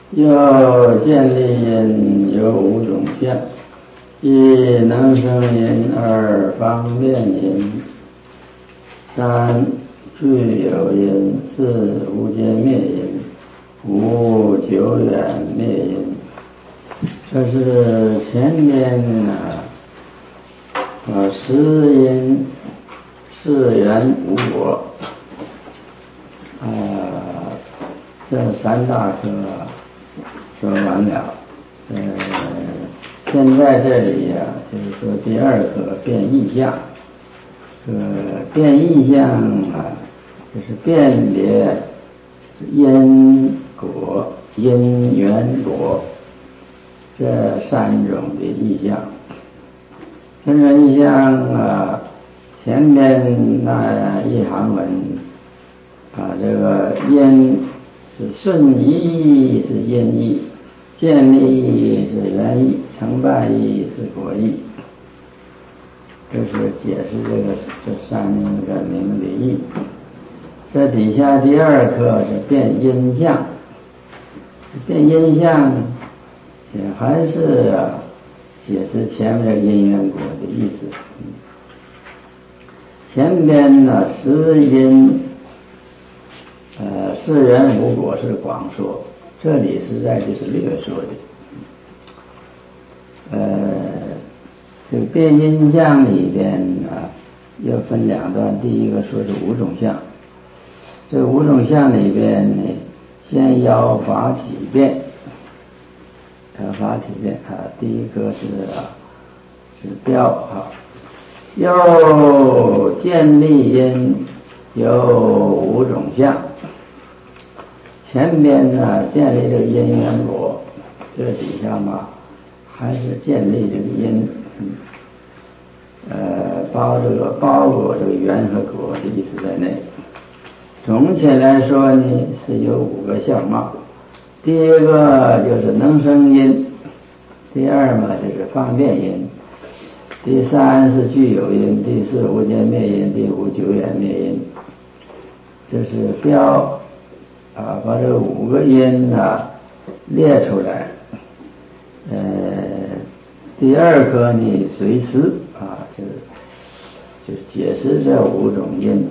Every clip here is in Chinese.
又见利因有五种相：一能生因，二方便因，三具有因，四无间灭因，五久远灭因。这是前面十因是缘无果，这三大科说完了。现在这里就是说第二科变异相。变异相就是辨别因果、因缘果这三种的异象。这种异象前面那一行文这个因是顺义是因义，建立是缘义，成败义是果义。这是解释这三个名的义。这底下第二课是变因相。变因相也还是解释前面的因缘果的意思。前边十因是缘无果是广说，这里实在就是略说的。这个变因相里边又分两段，第一个说是五种相。这五种相里边呢，先要法体变。法体变第一个是标又建立因有五种相。前边建立这个因缘果，这底下还是建立这个因，包裹这个缘和果的意思在内。总体来说呢，是有五个相貌。第一个就是能生因，第二就是方便因，第三是具有因，第四无间灭因，第五久远灭因。这是标把这五个因列出来。第二课呢随思就是解释这五种因。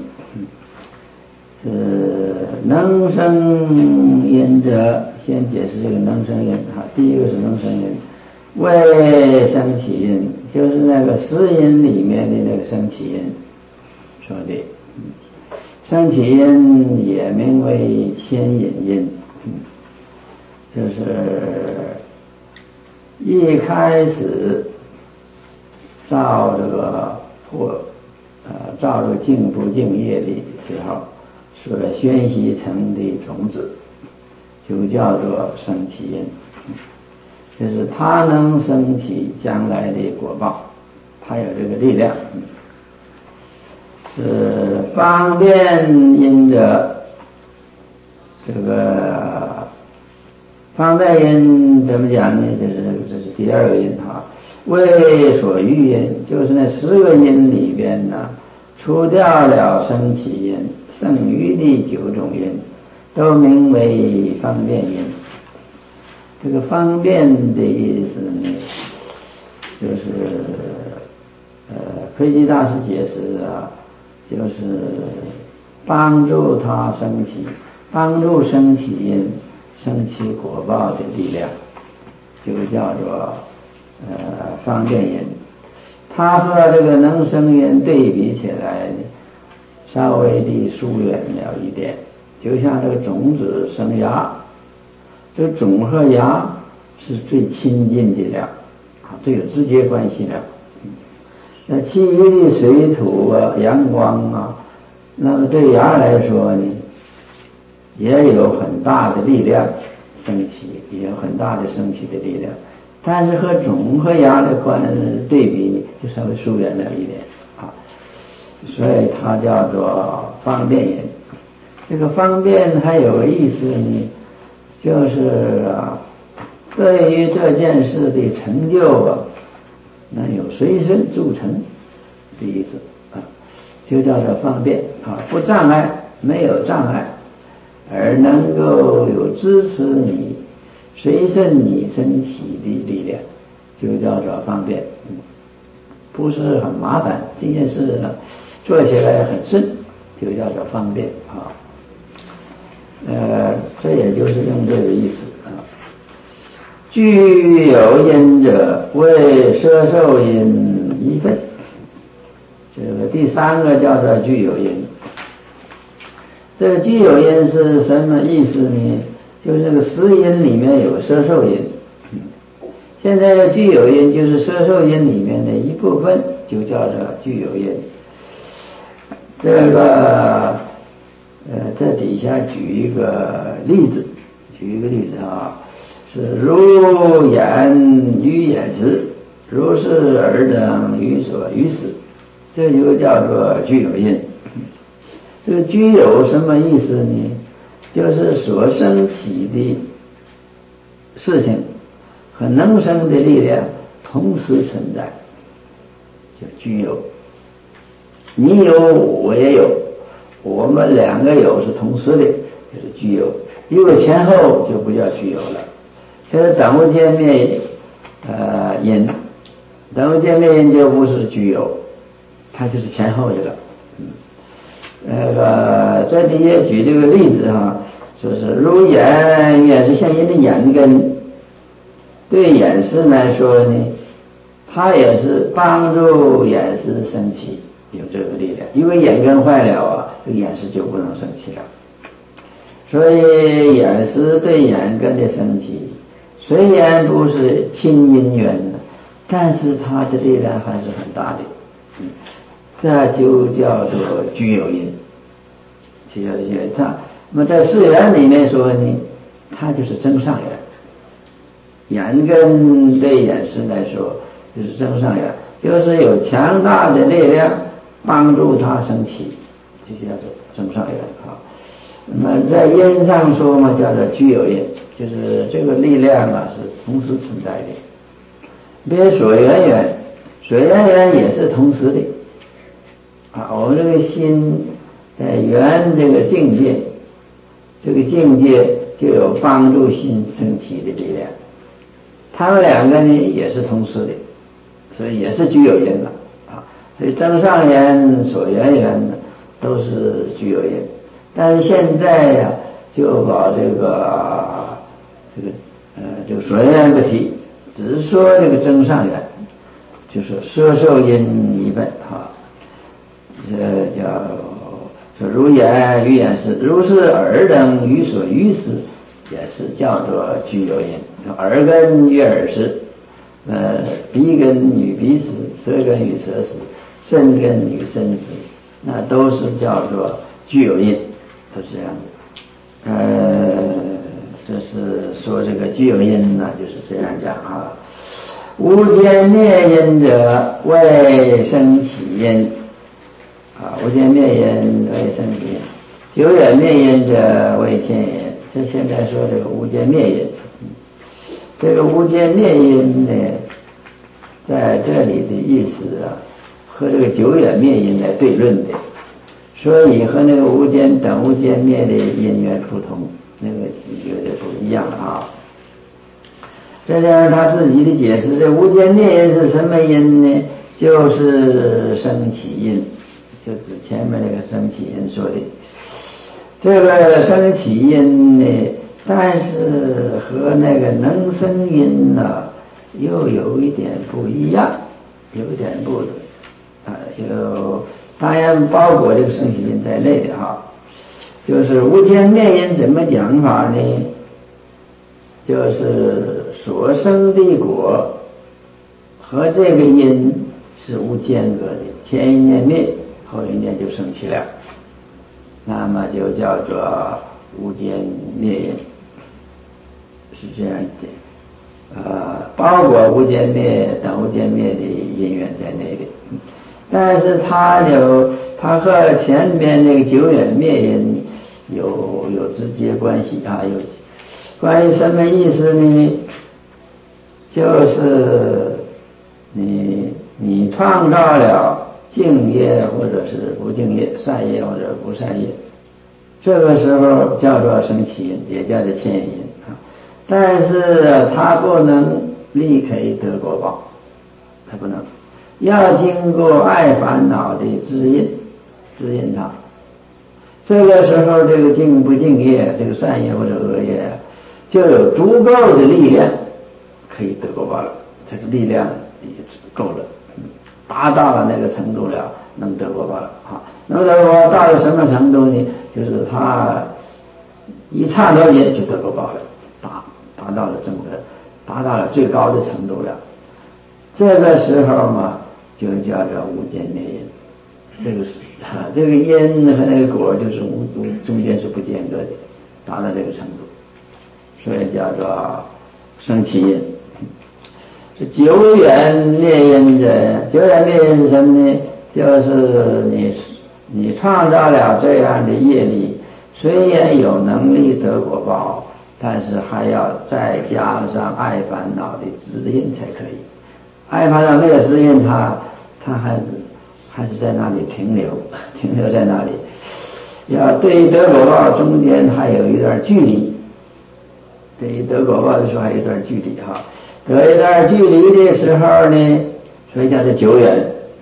能生因者，先解释这个能生因第一个是能生因，为生起因，就是那个十因里面的那个生起因说的。生起因也名为牵引因，就是一开始照这个净土净业的时候所宣习成的种子，就叫做生起因，就是它能生起将来的果报，它有这个力量。是方便因者，这个方便因怎么讲呢？这是第二个因为所欲因，就是那10个因里边除掉了生起因，剩余的9种因都名为方便因。这个方便的意思呢，就是窥基大师解释就是帮助他升起，帮助升起因升起果报的力量，就叫做方便因。它和这个能生因对比起来稍微的疏远了一点，就像这个种子生芽，这个种和芽是最亲近的了最有直接关系了。那其余的水土阳光那么对芽来说呢，也有很大的力量升起，也有很大的升起的力量，但是和种和芽的对比就稍微疏远了一点所以它叫做方便因。这个方便还有个意思呢，就是对于这件事的成就能有随身助成的意思就叫做方便不障碍，没有障碍，而能够有支持你随顺你升起的力量，就叫做方便。不是很麻烦，这件事呢做起来很顺，就叫做方便啊。这也就是用这个意思啊。具有因者，为摄受因一分。这个第三个叫做具有因。这个具有因是什么意思呢？就是这个实因里面有摄受因。现在具有因就是摄受因里面的一部分，就叫做具有因。这个这底下举一个例子啊，是如言于眼识，如是尔等于所于识，这就叫做具有因。这个具有什么意思呢？就是所升起的事情和能生的力量同时存在，就具有。你有我也有，我们两个有是同时的，就是具有。如果前后就不叫具有了。现在等无间灭因，等无间灭因就不是具有，它就是前后的了。这里也举这个例子哈，说是如眼是像人的眼根，对眼识来说呢，它也是帮助眼识升起，有这个力量。因为眼根坏了啊，这个眼识就不能升起了。所以眼识对眼根的升起，虽然不是亲因缘的，但是它的力量还是很大的。这就叫做具有因。那么在四缘里面说呢，它就是增上缘。眼根对眼识来说就是增上缘，就是有强大的力量帮助它升起，这就叫做增上缘啊。那么在因上说嘛，叫做具有因，就是这个力量啊是同时存在的。比如所缘缘，所缘缘也是同时的啊。我们这个心在缘这个境界，这个境界就有帮助心升起的力量。他们两个呢也是同时的，所以也是具有因了啊。所以增上缘、所缘缘呢都是具有因。但是现在呀，就把这个所缘缘不提，只是说这个增上缘，就是摄受因一份啊。这叫说如言于眼识，如是耳等于所于识，也是叫做具有因。耳根与耳识，鼻根与鼻识，舌根与舌识，身根与身识，那都是叫做具有因。都是这样的。这是说这个具有因呢，就是这样讲啊。无间灭因者为生起因啊，无间灭因为生起因，久远灭因者为牵因。这现在说这个无间灭因，这个无间灭因呢，在这里的意思啊，和这个久远灭因来对论的。所以和那个无间等无间灭的因缘不同，那个有点不一样啊。这样他自己的解释，这无间灭因是什么因呢？就是生起因，就指前面那个生起因说的。这个生起因呢，但是和那个能生因呢，又有一点不一样，有一点不就当然包括这个生起因在内的哈。就是无间灭因怎么讲法呢？就是所生的果和这个因是无间隔的，前一念灭，后一念就生起了，那么就叫做无间灭因，是这样一点。包括无间灭等无间灭的因缘在内的。但是它和前面那个久远灭因有直接关系啊。有关于什么意思呢？就是你创造了净业或者是不净业，善业或者不善业，这个时候叫做生起因，也叫做牵引啊。 但是他不能立刻得果报，他不能，要经过爱烦恼的指引他。这个时候，这个敬不敬业，这个善业或者恶业，就有足够的力量可以得果报了。这个力量也够了，达到了那个程度了，能得果报了啊。那么得果报到了什么程度呢？就是他一刹那间就得果报了，达到了正德，达到了最高的程度了。这个时候嘛，就叫做无间灭因。这个因和那个果就是中间是不间隔的，达到这个程度，所以叫做生起因。是久远灭因者，久远灭因是什么呢？就是你创造了这样的业力，虽然有能力得果报，但是还要再加上爱烦恼的指引才可以。爱烦恼没有指引他还是在那里停留在那里，要对得果报中间还有一段距离，对得果报的时候还有一段距离哈。得一段距离的时候呢，所以叫做久远。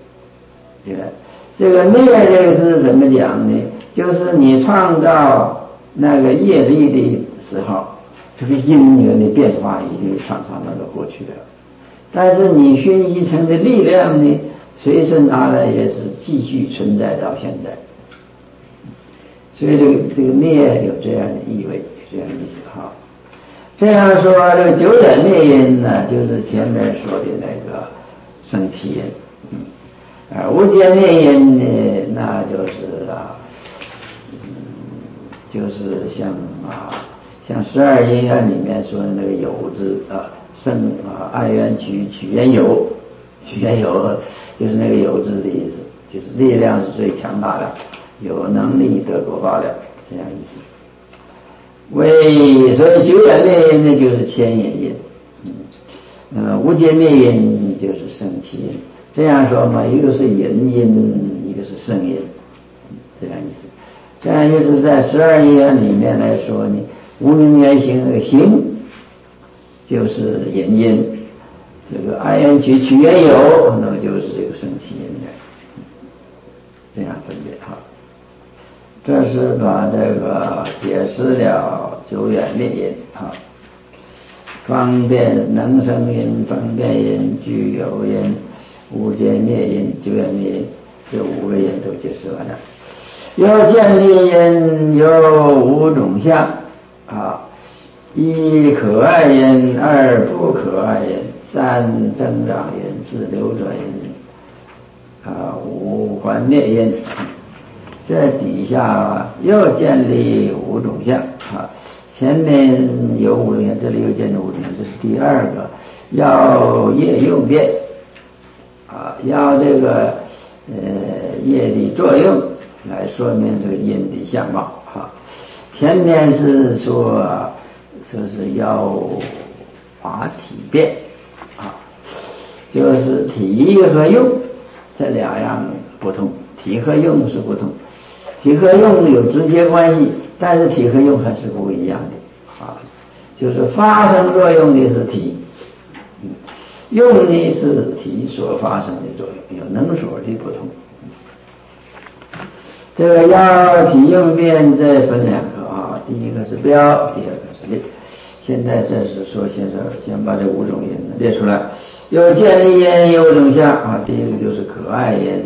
这个灭这个字怎么讲呢？就是你创造那个业力的时候，这个因缘的变化已经常常那个过去了，但是你熏一层的力量呢，随身拿来也是继续存在到现在。所以这个灭有这样的意味，这样的意思哈。这样说，这个久远灭因呢，就是前面说的那个生起因。无间灭因呢，那就是就是像12因缘里面说的那个有字生爱缘取缘有，取缘有就是那个有字的意思，就是力量是最强大的，有能力得果报了，这样意思。所以久远灭因呢，就是牵引因，无间灭因就是生起因。这样说嘛，一个是引因，一个是生因，这样意思。这样意思在12因缘里面来说呢，无明缘行行就是引因，这个爱缘取缘有，那么就是这个生起因的，这样分别哈。这是把这个解释了久远灭因哈。方便能生因、方便因、具有因、无间灭因、久远灭因，这5个因都解释完了。有建立因有5种相1可爱因，2不可爱因，3增长因，4流转因，5还灭因。这底下又建立5种相前面有5种相，这里又建立5种相，这是第2个，要业用变要这个业的作用来说明这个因的相貌前面是说是要法体变就是体和用这2样不同，体和用是不同，体和用有直接关系，但是体和用还是不一样的就是发生作用的是体，用呢是体所发生的作用，有能所的不同。这个要体用变再分2个第一个是标，第2个是列。现在这是说先把这5种因列出来。有建立因有5种相第一个就是可爱因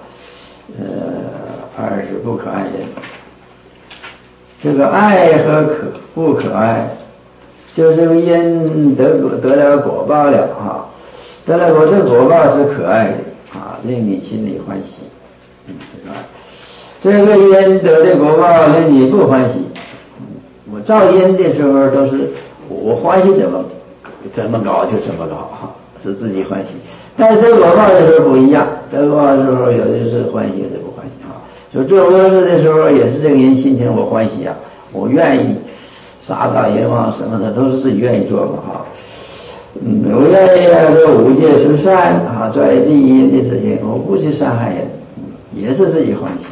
2是不可爱因。这个爱和不可爱，就是这个因得了果报了得了这果报是可爱的令你心里欢喜这个因得的果报令你不欢喜我造因的时候都是我欢喜怎么搞就怎么搞是自己欢喜，但是得果报的时候不一样，得果报的时候有的是欢喜有的不欢喜所以做恶事的时候也是这个人心情我欢喜我愿意杀盗淫妄什么的都是自己愿意做嘛我愿意说5戒10善在第一因的事情我不去伤害人，也是自己欢喜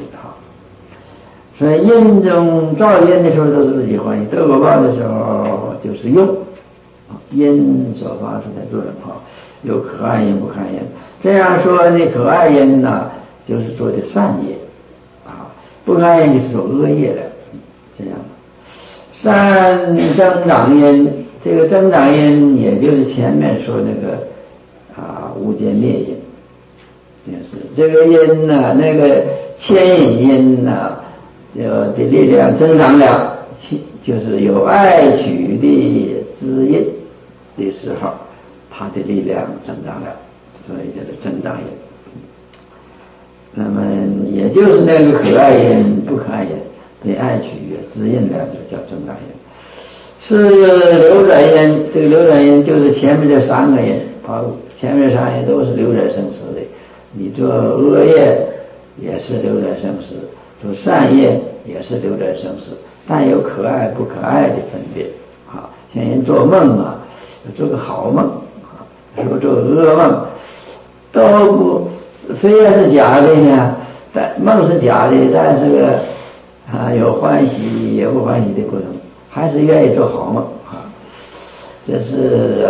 所以因中造因的时候都是自己欢喜，得果报的时候就是用音所发出的作用有可爱音不可爱音。这样说呢，可爱音呢就是做的善业不可爱音就是做恶业了。这样善增长音，这个增长音也就是前面说那个无间灭音，就是这个音呢，那个牵引音呢的力量增长了，就是有爱取的滋印的时候，它的力量增长了，所以叫做增长音。那么也就是那个可爱音不可爱音被爱取滋印了，就叫增长音。是流转音，这个流转音就是前面这三个音前面三个音都是流转生死的。你做恶业也是流转生死，做善业也是流转生死，但有可爱不可爱的分别像人做梦做个好梦说做噩梦都不，虽然是假的呢，但梦是假的，但是有欢喜也不欢喜的过程，还是愿意做好梦这是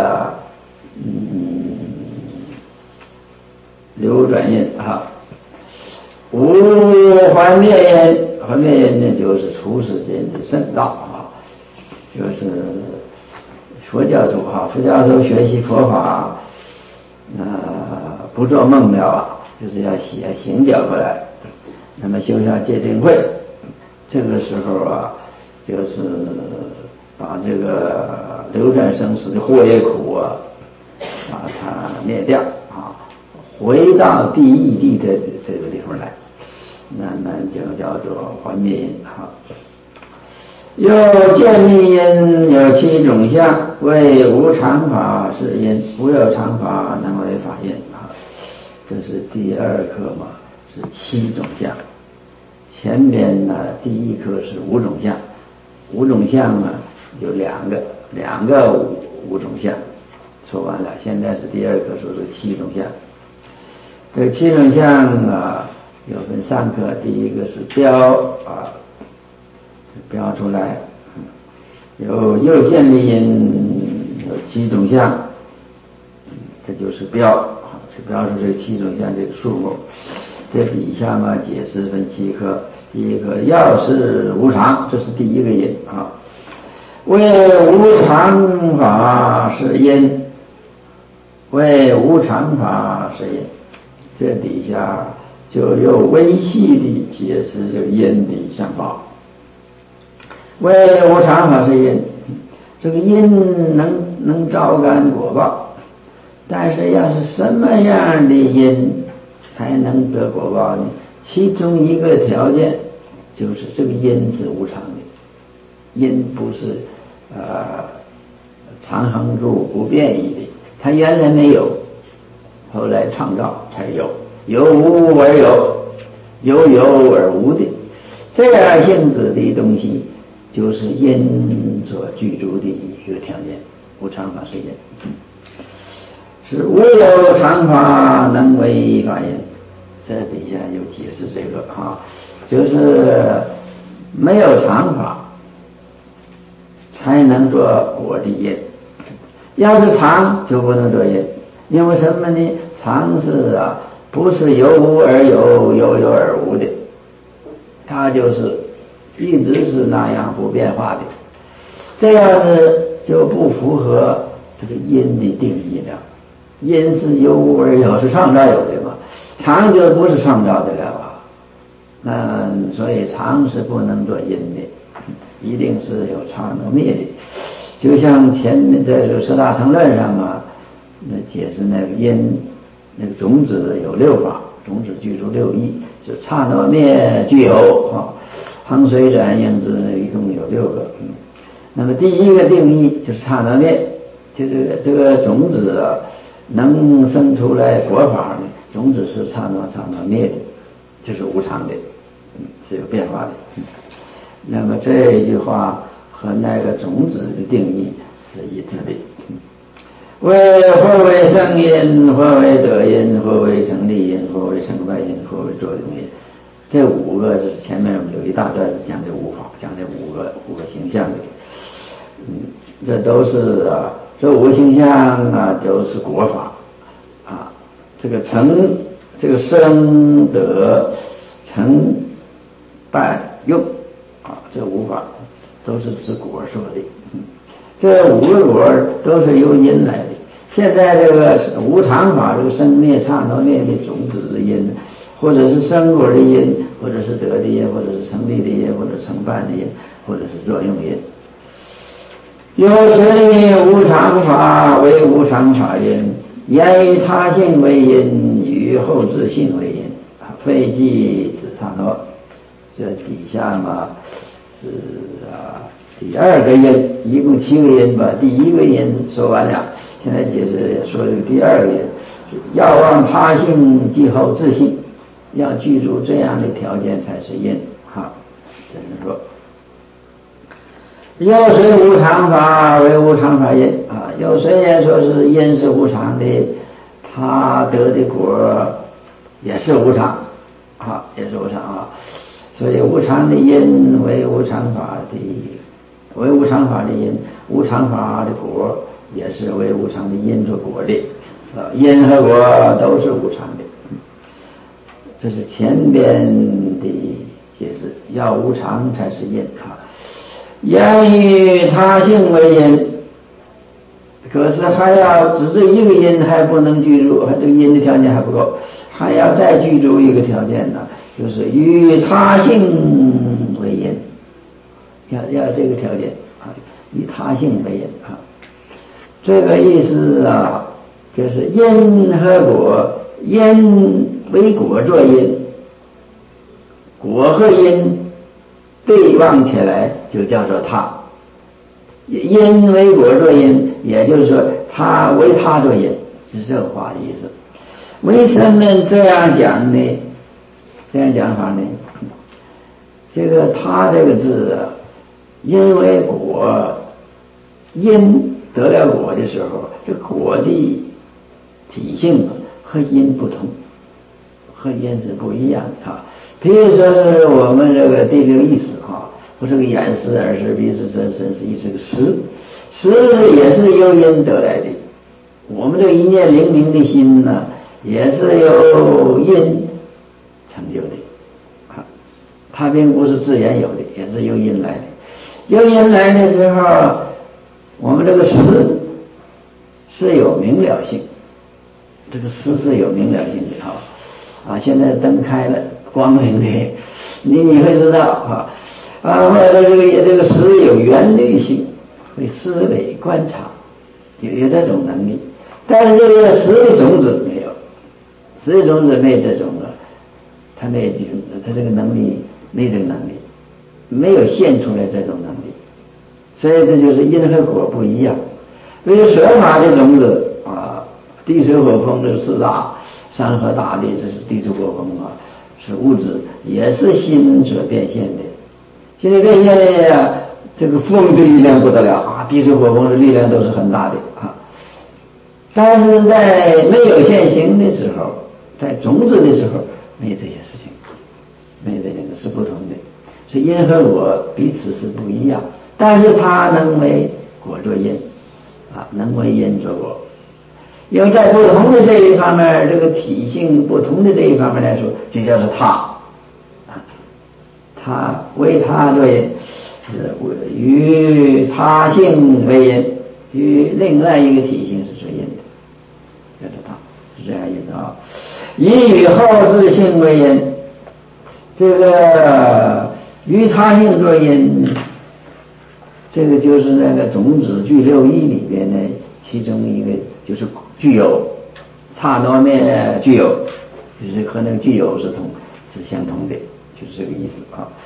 流转音无还灭音，还灭音呢就是出世间的圣道就是佛教徒佛教徒学习佛法不做梦了就是要行脚过来，那么修下戒定慧，这个时候就是把这个流转生死的祸业苦把它灭掉回到第一地的这个地方来，那么就叫做还灭音有见利因有七种相，为无常法是因，无有常法能为法因这是第二课嘛，是七种相。前边呢第一课是五种相，五种相有两个五种相说完了，现在是第二课说是七种相。这七种相有分三课，第一个是标标出来，有见利因有七种相，这就是标标出这七种相这个数目。这底下解释分七课，第一课要是无常，这是第一个因为无常法是因，为无常法是因，这底下就有微细的解释这个因的相报。为无常法是因，这个因能招感果报，但是要是什么样的因才能得果报呢？其中一个条件就是这个因是无常的，因不是常恒住不变异的，它原来没有，后来创造才有，有无而有，有而无的，这样性质的东西就是因所具足的一个条件。无常法是因，是无有常法能为法因。这底下有解释这个就是没有常法才能做果的因，要是常就不能做因，因为什么呢？常是不是有无而有，有而无的，它就是一直是那样不变化的，这样子就不符合这个因的定义了。因是有无而有，是创造有的嘛，常就不是创造的了所以常是不能做因的，一定是有常有灭的。就像前面在这个十大乘论上那解释那个因，那个种子有六法，种子具足六义，是刹那灭具有恒随转应之，一共有六个那么第一个定义就是刹那灭，就是这个种子能生出来果法呢，种子是刹那灭的，就是无常的是有变化的那么这一句话和那个种子的定义是一致的。或为生因，或为得因，或为成立因，或为成败因，或为作用因，这五个就是前面有一大段是讲这五法，讲这五个形象的这都是这五行相啊，都是果法啊。这个成，这个生得成败用啊，这五法都是指果说的。这五个果都是由因来的。现在这个无常法，这个生灭刹那灭的种子的因，或者是生果的因，或者是得的因，或者是成立的因，或者成办的因，或者是作用因。有谁无常法为无常法因，言于他性为因，与后自性为因，非即指刹那。这底下嘛是第二个因，一共7个因吧。第一个因说完了，现在解释说这个第二个因，要望他性即后自性，要记住这样的条件才是因。好，这是说。有谁无常法为无常法因啊？有谁也说是因是无常的，他得的果也是无常啊，也是无常啊。所以无常的因为无常法的，为无常法的因，无常法的果也是为无常的因做果的啊。因和果都是无常的，这是前边的解释，要无常才是因啊。言于他性为因，可是还要只这一个因还不能具足，这个因的条件还不够，还要再具足一个条件呢，就是与他性为因，要这个条件啊，以他性为因啊。这个意思啊，就是因和果，因为果作因，果和因对望起来就叫做他。因为果作因，也就是说他为他作因，是这话的意思。为什么这样讲呢？这样讲法呢？这个他这个字啊，因为果，因得了果的时候，这果的体性和因不同，和因是不一样的啊。比如说是我们这个第六意识啊，不是个眼识、耳识、鼻识、身识意识个识，识也是由因得来的。我们这一念灵明的心呢，也是由因成就的啊，它并不是自然有的，也是由因来的。由因来的时候，我们这个识是有明了性，这个识是有明了性的啊。现在灯开了，光明的，你会知道或者这个识有原律性，会思维观察，有这种能力。但是这个识的种子没有，识的种子没这种的，他这个能力没这个能力，没有现出来这种能力。所以这就是因和果不一样。因为舍法的种子啊，地水火风这四大山河大地，这是地水火风啊，是物质，也是心所变现的。心所变现的这个风的力量不得了啊，地水火风的力量都是很大的啊。但是在没有现行的时候，在种子的时候，没有这些事情，没有这些是不同的。所以因和果彼此是不一样，但是它能为果作因啊，能为因作果。因为在不同的这一方面，这个体性不同的这一方面来说，就叫做他他为他作因，是与他性为因，与另外一个体性是作因的，叫做他，是这样意思啊。以与后自性为因，这个与他性作因，这个就是那个种子具六义里边的其中一个，就是具有刹那灭具有，就是和那个具有是相同的，就是这个意思啊。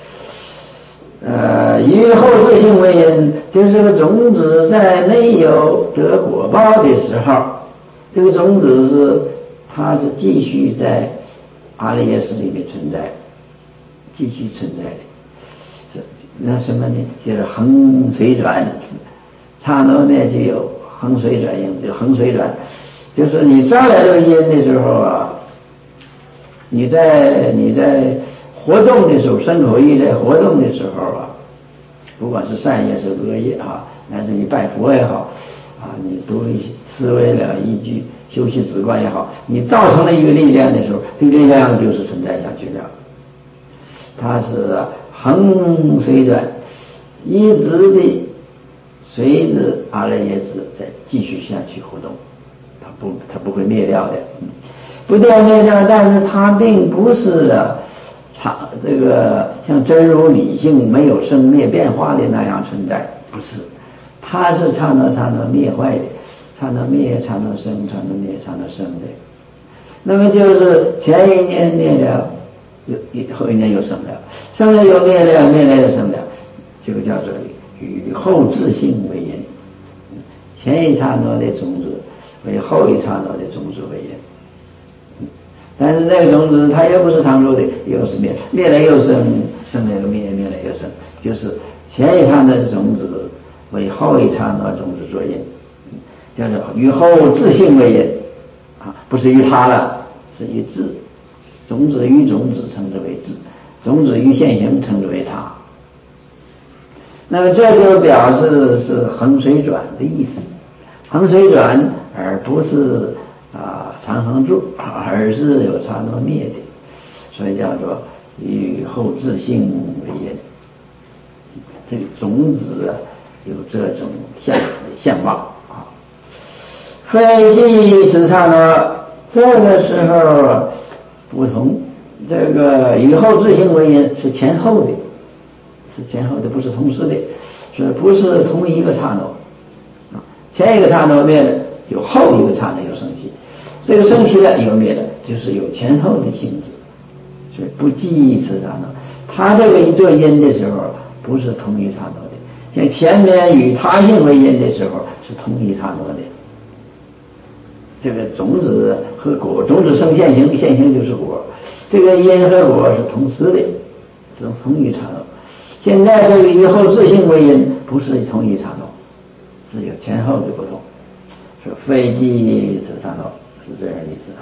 以后自性为因，就是这个种子在没有得果报的时候，这个种子它是继续在阿赖耶识里面存在，继续存在的。那什么呢？就是恒随转，刹那灭具有，恒随转应，就恒随转，就是你招来这个因的时候啊，你在活动的时候，身口意在活动的时候啊，不管是善业是恶业啊，乃至你拜佛也好你读思维了依据修习止观也好，你造成了一个力量的时候，这个力量就是存在下去了。它是恒随转，一直的随着阿赖耶识再继续下去活动，它不会灭掉的，不掉灭掉，但是它并不是这个像真如理性没有生灭变化的那样存在，不是，它是刹那灭坏的，刹那灭刹那生，刹那灭刹那生的。那么就是前一念灭了，后一念又生了，生了又灭了，灭了又生了，这个叫做与后自性为因，前一刹那的种子为后一刹那的种子为因。但是那个种子它又不是常住的，又是灭，灭了又生，生了又灭，灭了又生，就是前一刹那的种子为后一刹那种子作因，叫做与后自性为因不是于他了，是于自，种子与种子称之为自，种子与现行称之为他。那么这就表示是恒随转的意思，恒随转而不是常恒住，而是有刹那灭的，所以叫做与后自性为因。这个种子有这种相貌非即是刹那，这个时候不同，这个与后自性为因是前后的，是前后的，不是同时的，所以不是同一个刹那前一个刹那灭了，有后一个刹那又升起，这个升起了又灭了，就是有前后的性质，所以不即是刹那。他这个一做因的时候不是同一刹那的，像前面与他性为因的时候是同一刹那的。这个种子和果，种子生现行，现行就是果，这个因和果是同时的，是同一刹那。现在这个以后自性为因不是同一刹那，是有前后的不同，说非即是刹那，是这样意思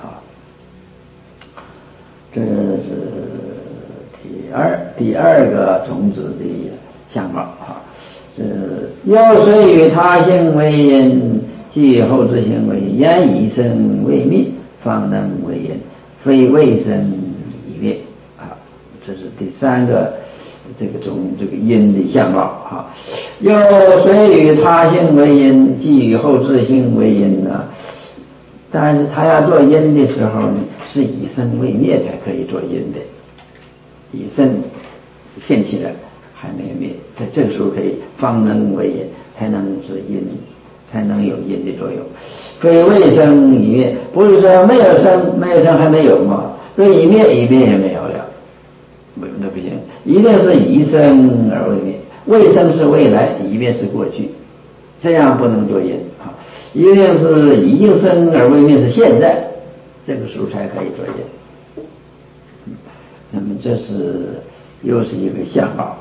这是第二个种子的相貌这又虽与他性为因，即后自性为因，言以生为灭，方能为因，非未生以灭这是第三个这个因的相貌又虽与他性为因，即与后自性为因但是他要做因的时候呢，是以生为灭才可以做因的，以生现起来还没灭，在这个时候可以方能为因，才能是因，才能有因的作用。非未生以灭，不是说没有生还没有吗？所以一灭也没有了，那不行，一定是以生而为灭，未生是未来，以灭是过去，这样不能做因一定是已经生而为灭，是现在，这个时候才可以做因。那么这是又是一个相貌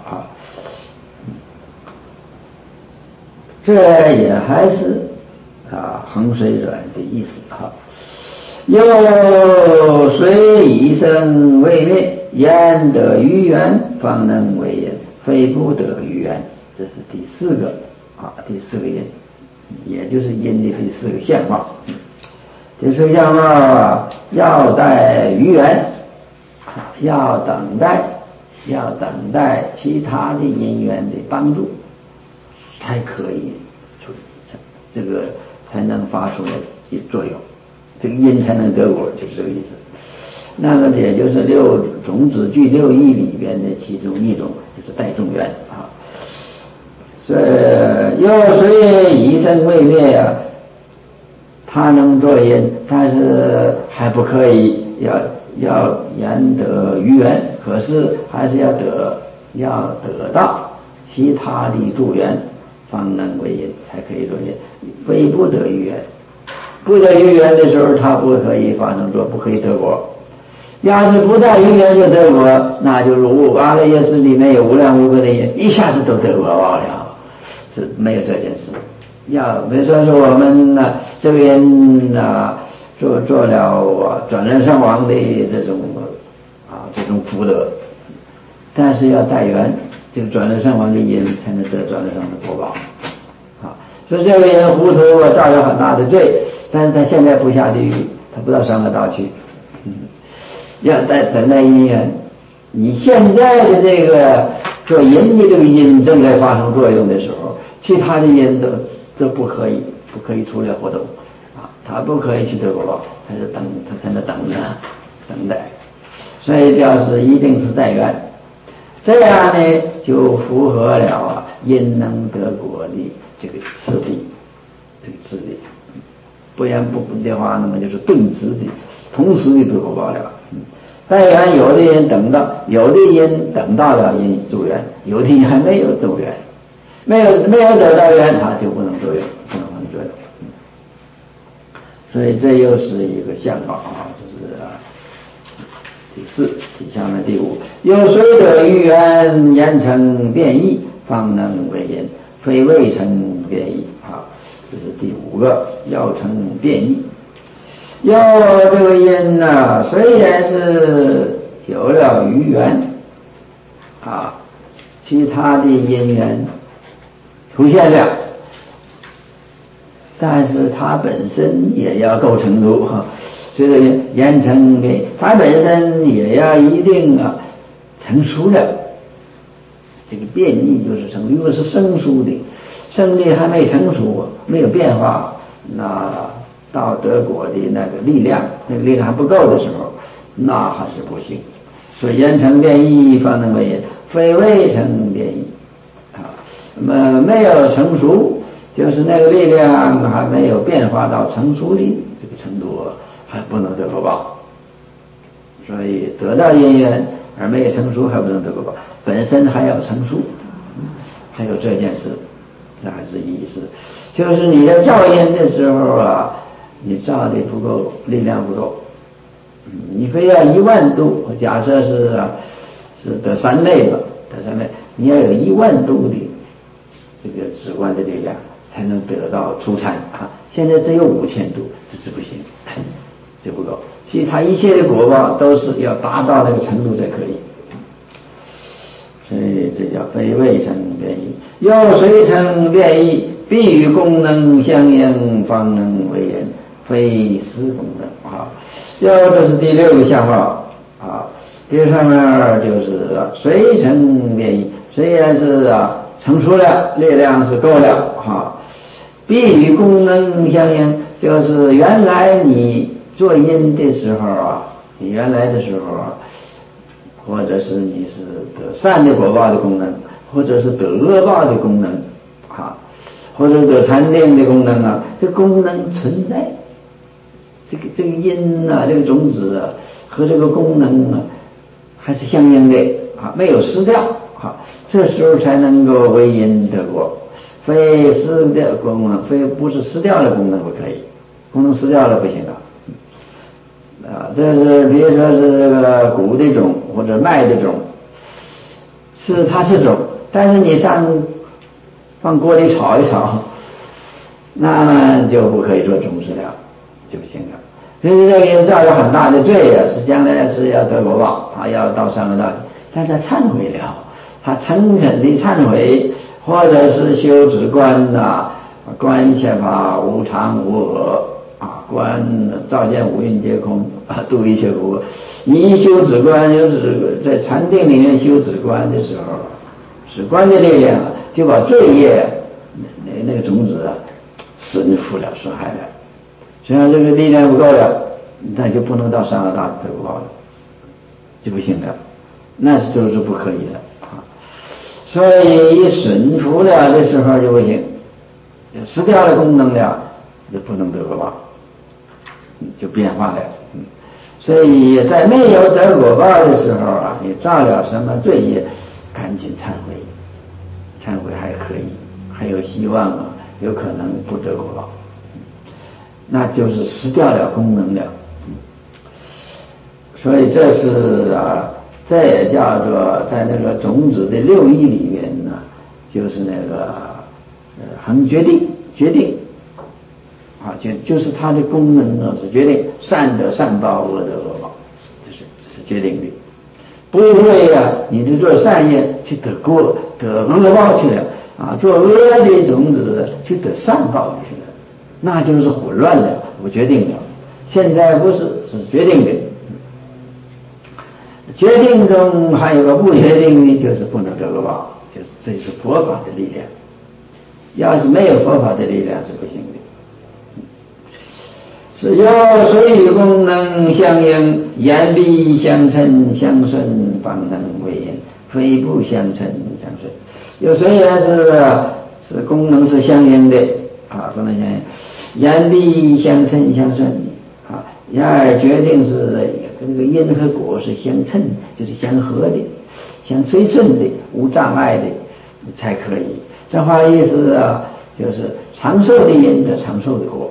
这也还是恒随转的意思又虽以生为灭，焉得于缘，方能为因，非不得于缘。这是第四个因，也就是因的第四个相貌。第四个相貌要待于缘，要等待其他的因缘的帮助，才可以这个才能发出来作用，这个因才能得果，就是这个意思。那么也就是六种子具六义里边的其中一种，就是待众缘所以又虽以生为灭它能作因，但是还不可以要言得于缘，可是还是要得到其他的助缘，方能为因，才可以作因，非不得于缘。不得于缘的时候，它不可以发生作，不可以得果。要是不带于缘就得果，那就如阿赖耶识里面有无量无边的因，一下子都得果报了，是没有这件事。比如说我们这个人做了转轮圣王的这种福德，但是要带缘，这个转轮圣王的因才能得转轮圣王的果报说这个人糊涂造有很大的罪，但是他现在不下地狱，他不到上恶道去，要等待因缘。你现在的这个做因的这个因正在发生作用的时候，其他的因都不可以出来活动啊，他不可以去得果报，他在那等待，所以就是一定是在缘，这样呢就符合了因能得果的这个次第，不然不的话，那么就是顿时的同时的得果报了。在缘有的人等到，有的人等到了因助缘，有的人还没有助缘，没有得到缘，他就不能助缘，不能助缘。所以这又是一个相貌啊，就是第四，底下的第五，有谁得于缘，言成变异，方能为因，非未成变异啊，这是第五个，要成变异。要这个因呢，虽然是有了余缘啊，其他的因缘出现了，但是它本身也要够程度哈。这个言成变，它本身也要一定成熟了。这个变异就是成，如果是生疏的，生的还没成熟，没有变化，那到得果的那个力量还不够的时候，那还是不行。所以言成变异，方能为因，非未成变异啊。那么没有成熟，就是那个力量还没有变化到成熟的这个程度，还不能得果报。所以得到因缘而没有成熟，还不能得果报，本身还要成熟，还有这件事，这还是意思。就是你在造因的时候啊，你造的不够，力量不够，你非要10000度，假设是得3昧吧，得3昧，你要有10000度的这个止观的力量，才能得到初禅啊。现在只有5000度，这是不行，这不够。其他一切的果报都是要达到那个程度才可以。所以这叫非未成变异，有谁成变异，必与功能相应，方能为因，非实功能啊。这是第6个相貌啊。第上面就是谁成变异，虽然是成熟了，力量是够了哈，必与功能相应，就是原来你做因的时候你原来的时候或者是你是得善的果报的功能，或者是得恶报的功能或者得禅定的功能这功能存在，这个因这个种子和这个功能还是相应的没有失掉这时候才能够为因得果。非失掉功能，非不是失掉的功能不可以，功能失掉了不行这是比如说是这个谷的种或者麦的种，它是种，但是你放锅里炒一炒，那就不可以做种子了，就不行了。所以这个人造有很大的罪是将来是要得果报，他要到上恶道，但他忏悔了，他诚恳的忏悔，或者是修止观观一切法无常无我观照见五蕴皆空度一切苦。你一修止观，在禅定里面修止观的时候，止观的力量就把罪业那个种子损害了。虽然这个力量不够了，那就不能到上恶道得果报了，就不行了，那就是不可以的所以一损除了的时候就不行，失掉了功能了，就不能得果报，就变化了。所以在没有得果报的时候你造了什么罪业，赶紧忏悔，忏悔还可以，还有希望有可能不得果报，那就是失掉了功能了。所以这是这也叫做在那个种子的6义里面就是那个恒决定就是它的功能是决定善得善报，恶得恶报，这是决定的。不会你就做善业去得恶报去了， 做恶的种子就得善报去了，那就是混乱了，不决定了。现在不是，是决定的。决定中还有个不决定的，就是不能得个报，就是这是佛法的力量。要是没有佛法的力量是不行的。是由水功能相应，言必相称相顺，方能为因，非不相称相顺。有水也是功能是相应的功能相应，言必相称相顺言而决定是跟这个因和果是相称，就是相合的，相随顺的，无障碍的才可以。这话意思就是长寿的因得长寿的果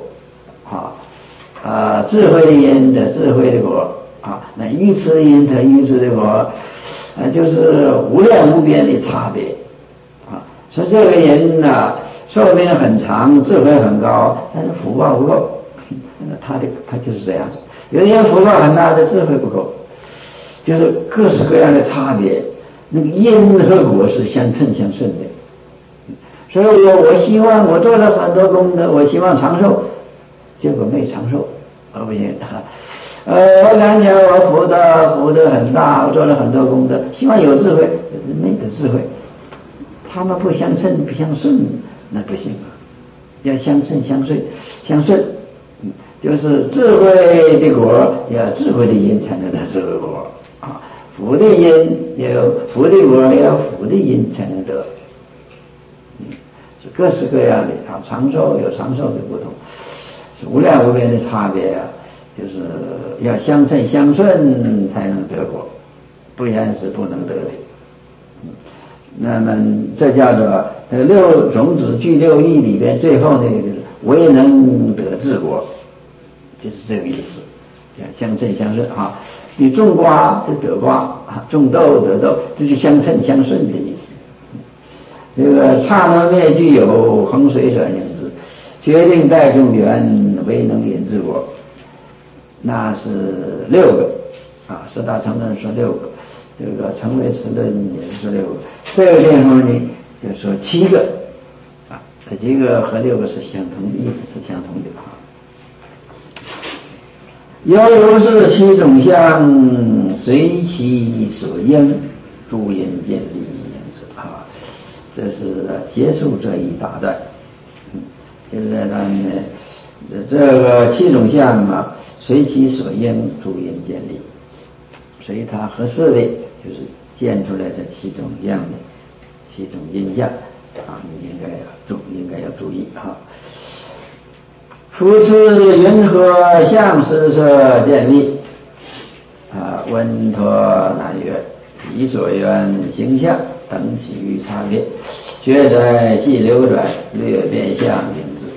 智慧的因得智慧的果那愚痴的因得愚痴的果就是无量无边的差别所以这个人寿命很长，智慧很高，但是福报不够，他就是这样子。有的人福报很大，的智慧不够，就是各式各样的差别。那个因和果是相称相顺的。所以我希望我做了很多功德，我希望长寿，结果没长寿，不行我感觉我福德很大，我做了很多功德，希望有智慧，没有智慧。他们不相称不相顺，那不行要相称相顺就是智慧的果要智慧的因才能得智慧果福的因也有福的果，也有福的因才能得是各式各样的长寿有长寿的不同，是无量无边的差别就是要相称相顺才能得果，不然是不能得的那么这叫做六种子具六义里边最后那个就是唯能得治果，就是这个意思，相称相顺你种瓜就得瓜种豆得豆，这就相称相顺的意思。这个刹那灭具有衡水者应之，决定在众缘唯能引治果，那是六个四大乘论说六个，这个成唯识论也是六个，这个地方呢就说七个这几个和六个是相同的，意思是相同的犹如是七种相，随其所应，诸因见利这是结束这一大段就是这个七种相随其所应，诸因见利，所以它合适的就是见出来这七种相的七种因相你应该要注意夫持云何相施设见利温陀南曰以所缘形象等起于差别，觉在既流转，略变相应之。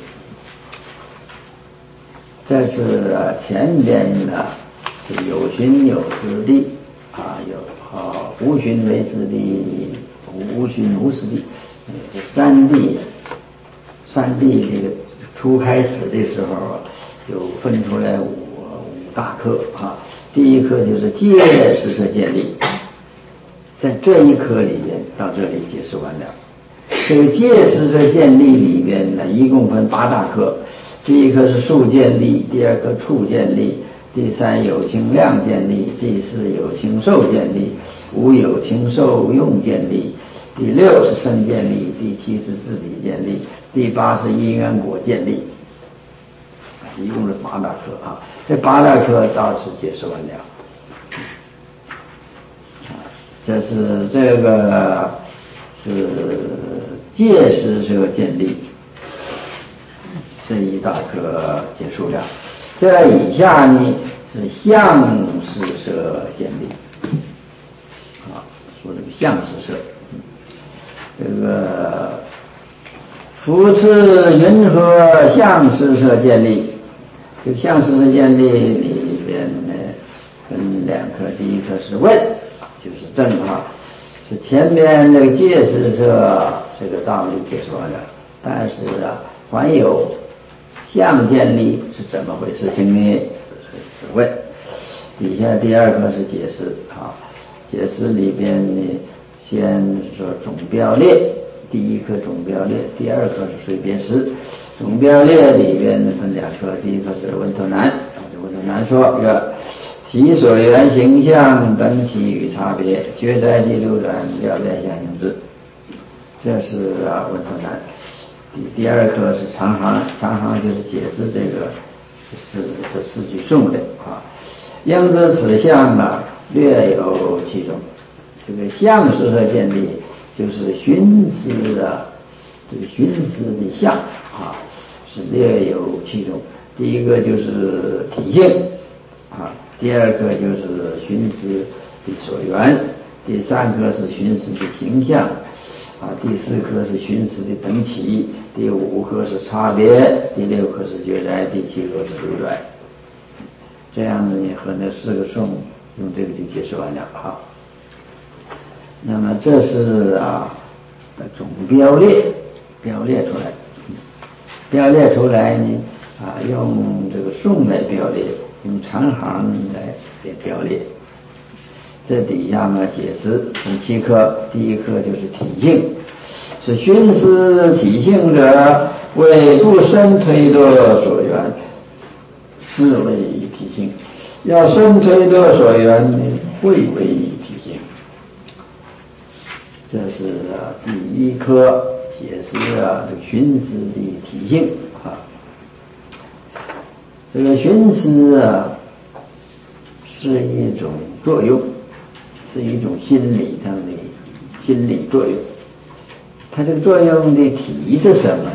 这是前边是有寻有实地有无寻为实地，无寻无实地三地这个初开始的时候就分出来五大科第一科就是戒施设见利，在这一科里边到这里解释完了。这个戒施设见利里边呢一共分八大科，第一科是数见利，第二科处见利，第三有情量见利，第四有情受见利，五有情受用见利，第六是身见利，第七是自体见利，第八是因缘果见利，一共是八大科这八大科到此解释完了这是这个是戒施设见利这一大科结束了，这以下呢是相施设见利说这个相施设这个夫持云何相施设见利，这个相施设见利里边呢分两科，第一科是问就是正是前面那个戒施设这个道理解说完了，但是还有相见利是怎么回事情呢？是问底下第二个是解释里边呢先说总标列第一课总标列，第二课是随别诗。总标列里边分两课，第一课是问头难，问头难说一个体所缘形象等起与差别，觉在地流转了变相应之，这是问头难。第二课是长行，长行就是解释这四句颂的应知此相略有其中。这个相是和见地，就是寻思这个寻思的相是略有其中。第一个就是体性第二个就是寻思的所缘，第三个是寻思的形象第四个是寻思的等起，第五个是差别，第六个是觉在，第七个是流转。这样子你和那四个颂用这个就解释完了那么这是总标列出来，标列出来呢用这个颂来标列，用长行来标列。这底下呢解释从7课，第一课就是体性，是寻思体性者，为不生推度所缘，是为体性；要生推度所缘，会为体性。这是第一课解释这个寻思的体性这个寻思是一种作用，是一种心理上的心理作用。它这个作用的体是什么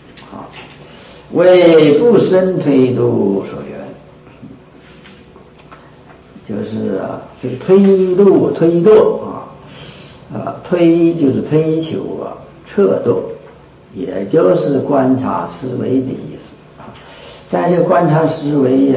为不生推度所缘，就是这个推度推就是推求测度，也就是观察思维的意思在这个观察思维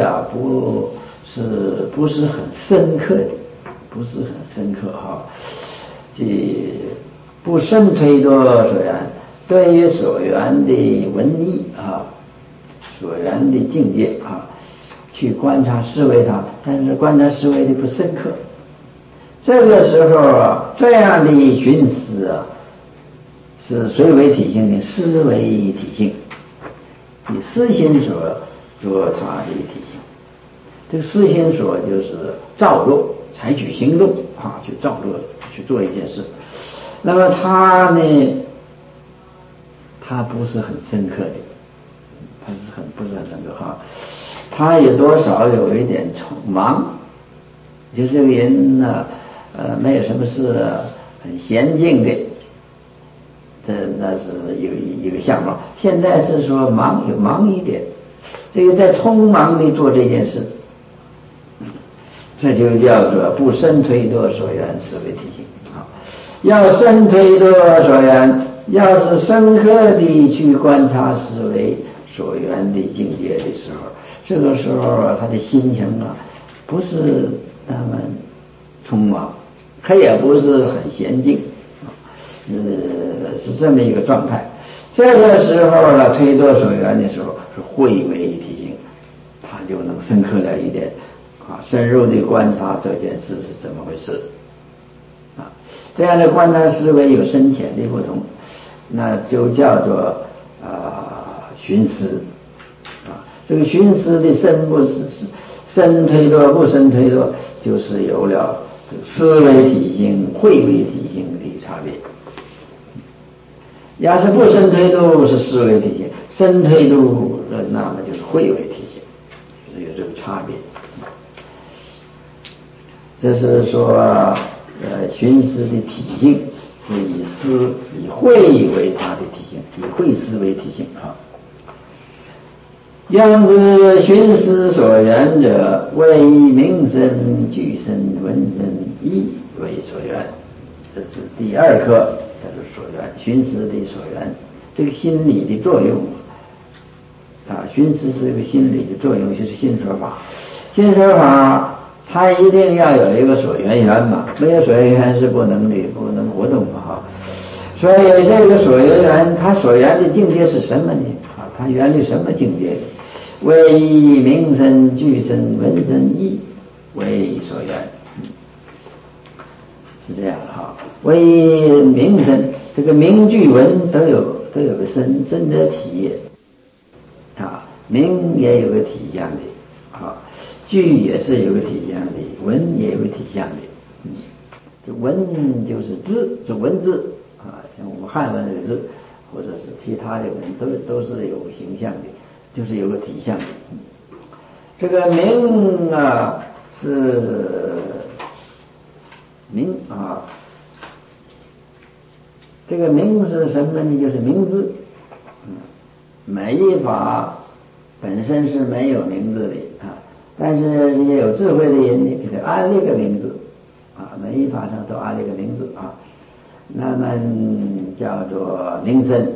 不是很深刻的，不是很深刻这不生推度所缘，对于所缘的文义所缘的境界去观察思维它，但是观察思维的不深刻。这个时候这样的寻思是谁为体性的？思为体性，以思心所做它的体性。这个思心所就是造作，采取行动去造作，去做一件事。那么它呢，它不是很深刻的，不是很深刻它也多少有一点忙，就是这个人没有什么事很闲静的，那是一个相貌。现在是说忙一点，这个在匆忙地做这件事，这就叫做不生推度所缘，思维体性要生推度所缘，要是深刻地去观察思维所缘的境界的时候，这个时候他的心情不是那么匆忙，他也不是很娴静是这么一个状态。这个时候推度所缘的时候是会为体性，他就能深刻了一点深入地观察这件事是怎么回事这样的观察思维有深浅的不同，那就叫做寻思这个寻思的深不深推度不深推度，就是有了思为体性会为体性的差别。要是不深推度是思为体性，深推度那么就是会为体性，就是有这个差别。这是说寻思的体性是以会为它的体性，以会思为体性样子寻思所缘者，为名声具身闻声意为所缘。这是第二课，这是所缘，寻思的所缘，这个心理的作用寻思是一个心理的作用，就是心所法。心所法它一定要有一个所缘缘嘛，没有所缘缘是不能活动所以这个所缘缘，它所缘的境界是什么呢它缘的什么境界呢？为名声具身闻声意为所缘，是这样为名声， 这个名句文都有个深的体啊，名也有个体象的啊，句也是有个体象的，文也有个体象的。这文就是字，这文字啊，像我们汉文这个字，或者是其他的文都是有形象的，就是有个体象的。这个名啊是名啊，这个名是什么呢？就是名字。每一法本身是没有名字的啊，但是也有智慧的人呢，给他安了一个名字啊，每一法上都安了一个名字啊，那么叫做名声。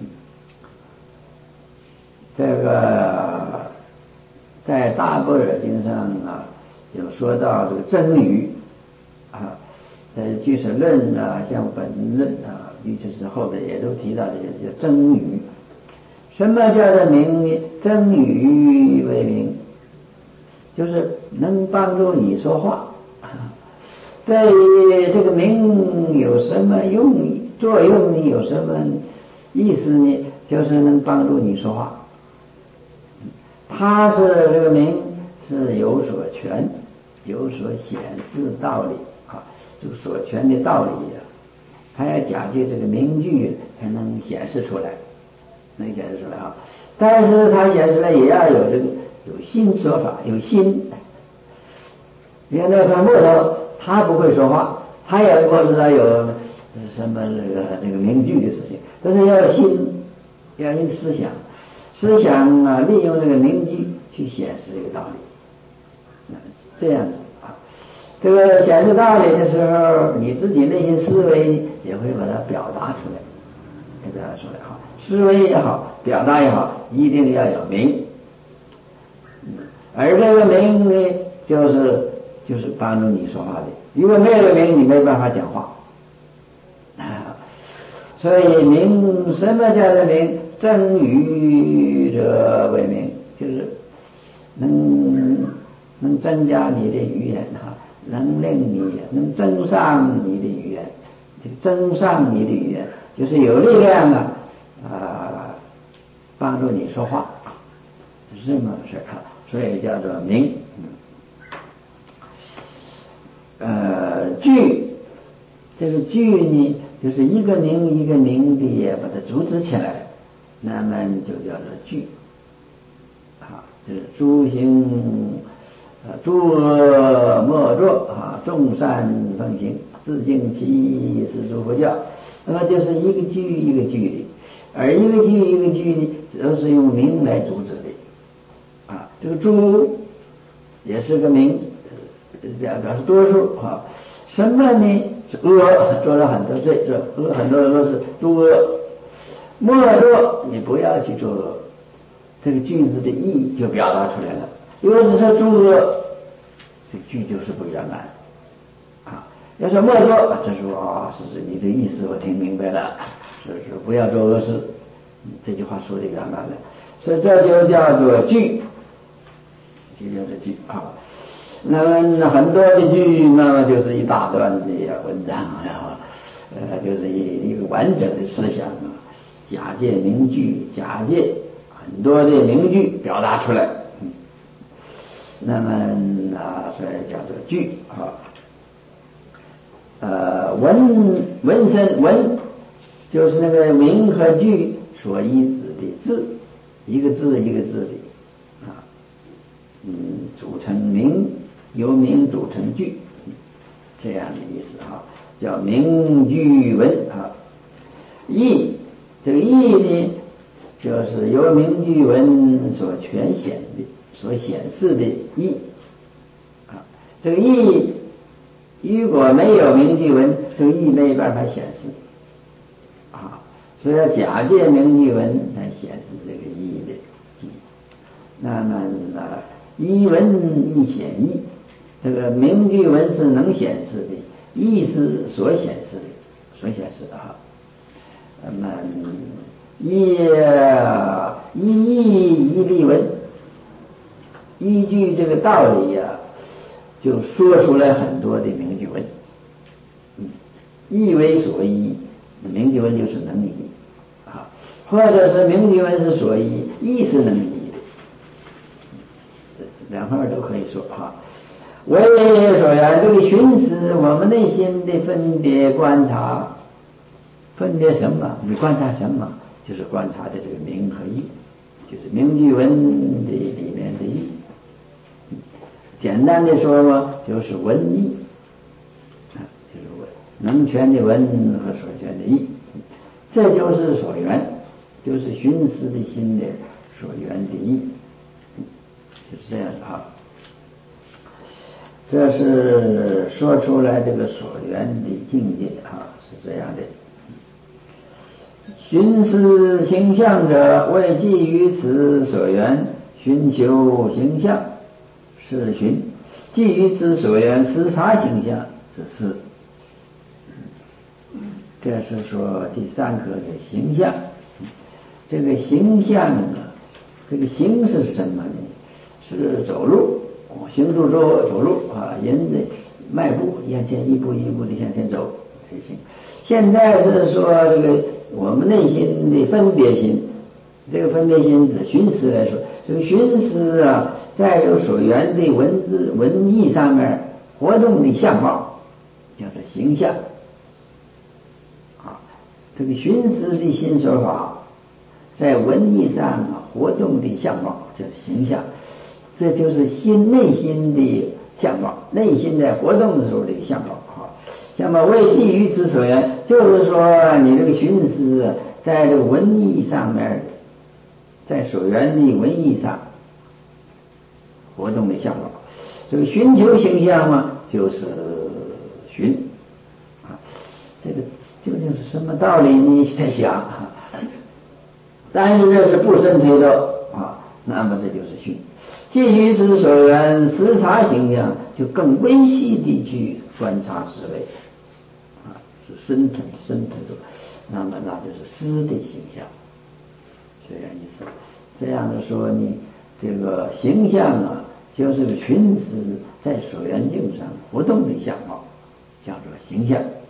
这个在大般若经上啊，有说到这个真语啊，在俱舍论啊、像本论啊、俱舍之后的也都提到这个叫真语。什么叫做名呢？真语为名，就是能帮助你说话。对于这个名有什么作用呢？有什么意思呢？就是能帮助你说话。它是这个名是有所权，有所显示道理啊，这个所权的道理啊，它要假借这个名句才能显示出来，啊。但是它显示出来也要有这个有心说法，有心。你看那块木头，他不会说话，他也不知道有什么这个名句的事情，但是要有心，要有思想。思想啊，利用这个名句去显示这个道理，这样子啊。这个显示道理的时候，你自己内心思维也会把它表达出来，思维也好，表达也好，一定要有名。而这个名呢，就是帮助你说话的。如果没有名，你没办法讲话啊。所以名，什么叫做名？真语者为名，就是能增加你的语言哈，能增上你的语言，增上你的语言，就是有力量帮助你说话，是这么说啊，所以叫做名。句，这个句呢，就是一个名一个名的把它组织起来，那么就叫做句啊，就是诸行诸恶莫作啊，众善奉行，自净其意，是诸佛教。那么就是一个句一个句的，而一个句一个句呢，都是用名来组织的啊。这个诸也是个名，表示多数啊。什么呢？是恶，做了很多罪，恶很多恶是诸恶。莫作，你不要去做恶，这个句子的意义就表达出来了。如果是说诸恶，这句就是不圆满啊。要说莫作，这说是你这意思我听明白了，是不要做恶事，这句话说的圆满了。所以这就叫做句，就叫做句啊。那么很多的句，那么就是一大段的文章啊，就是一个完整的思想啊，假借名句，假借很多的名句表达出来，那么所以叫做句啊。文身文就是那个名和句所依止的字，一个字一个字的啊，组成名，由名组成句，这样的意思啊，叫名句文啊。义，这个义呢，就是由名句文所全显的、所显示的义啊。这个义如果没有名句文，这个义没办法显示啊，所以要假借名句文来显示这个义的。那么一文一显义，这个名句文是能显示的，义是所显示的啊。那么一例文，依据这个道理啊，就说出来很多的名句文。义为所依， 名句文就是能移啊，或者是名句文是所依，意是能移的，两方面都可以说哈。为所缘，这个寻思我们内心的分别观察，分别什么？你观察什么？就是观察的这个名和义，就是名句文的里面的义。简单的说嘛，就是文义啊，就是能全的文和所全的义，这就是所缘，就是寻思的心的所缘的义，就是这样的啊。这是说出来这个所缘的境界啊，是这样的。寻思形象者，为基于此所缘，寻求形象是寻，基于此所缘，思察形象是思。这是说第三课的形象。这个形象呢，这个形是什么呢？是走路，行住坐走路啊，人的迈步向前一步一步的向前走才行。现在是说这个我们内心的分别心，这个分别心指寻思来说，这个寻思啊，在这个所缘的文字文义上面活动的相貌，叫做形象啊。这个寻思的心所法，在文义上活动的相貌叫形象。这就是内心的相貌，内心在活动的时候的相貌啊。那么为基于此所缘，就是说你这个寻思在这个文义上面，在所缘的文义上活动的相貌。这个寻求形象嘛，就是寻啊。这个究竟是什么道理你在想啊？但是这是不深推导啊，那么这就是寻。基于此所缘，思察形象，就更微细地去观察思维啊，是深层的，那么那就是思的形象，这样意思。这样的说呢，这个形象啊，就是个寻思在所缘境上活动的相貌，叫做形象。